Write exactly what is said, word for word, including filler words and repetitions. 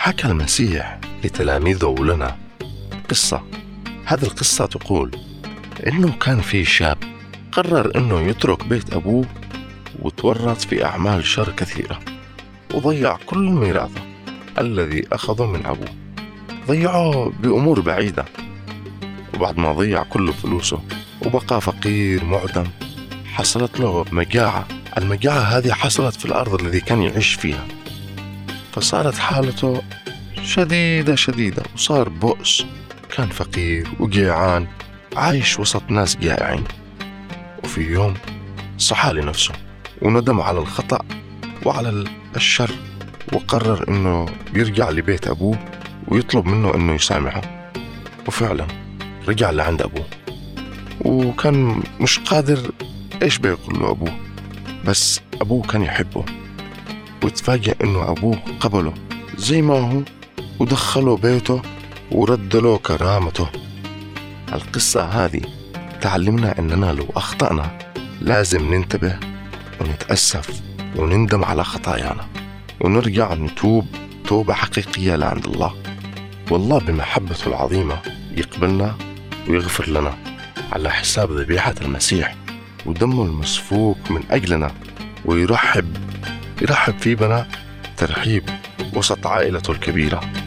حكى المسيح لتلاميذه ولنا قصة. هذه القصة تقول إنه كان في شاب قرر إنه يترك بيت أبوه وتورط في أعمال شر كثيرة، وضيع كل ميراثه الذي أخذه من أبوه، ضيعه بأمور بعيدة. وبعد ما ضيع كل فلوسه وبقى فقير معدم، حصلت له مجاعة. المجاعة هذه حصلت في الأرض الذي كان يعيش فيها، فصارت حالته شديدة شديدة وصار بؤس. كان فقير وجيعان عايش وسط ناس جائعين. وفي يوم صحى لنفسه وندم على الخطأ وعلى الشر، وقرر إنه يرجع لبيت أبوه ويطلب منه إنه يسامحه. وفعلا رجع لعند أبوه، وكان مش قادر إيش بيقول له أبوه، بس أبوه كان يحبه. وتفاجأ إنه أبوه قبله زي ما هو ودخله بيته ورد له كرامته. القصة هذه تعلمنا إننا لو أخطأنا لازم ننتبه ونتأسف ونندم على خطايانا ونرجع نتوب توبة حقيقية لعند الله. والله بمحبته العظيمة يقبلنا ويغفر لنا على حساب ذبيحة المسيح ودمه المسفوك من أجلنا، ويرحب يرحب في بنا ترحيب وسط عائلته الكبيرة.